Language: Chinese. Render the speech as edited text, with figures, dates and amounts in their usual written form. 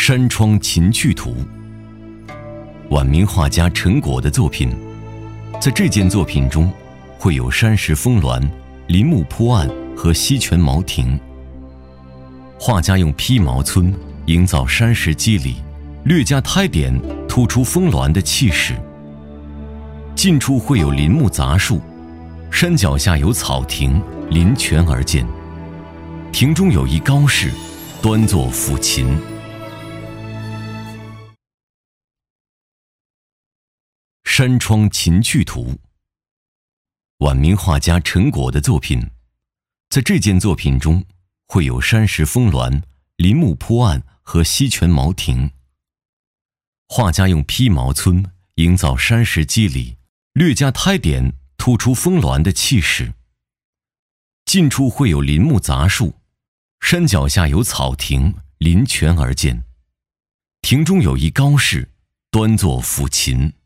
山窗琴趣图，晚明画家陈果的作品。在这件作品中，会有山石峰峦、林木坡岸和溪泉茅亭。画家用披毛皴营造山石肌理，略加胎点突出峰峦的气势。近处会有林木杂树，山脚下有草亭，临泉而建。亭中有一高士，端坐抚琴。山窗琴趣图，晚明画家陈果的作品。在这件作品中，会有山石峰峦、林木坡岸和溪泉茅亭。画家用披毛皴营造山石肌理，略加胎点突出峰峦的气势。近处会有林木杂树，山脚下有草亭，临泉而建。亭中有一高士，端坐抚琴。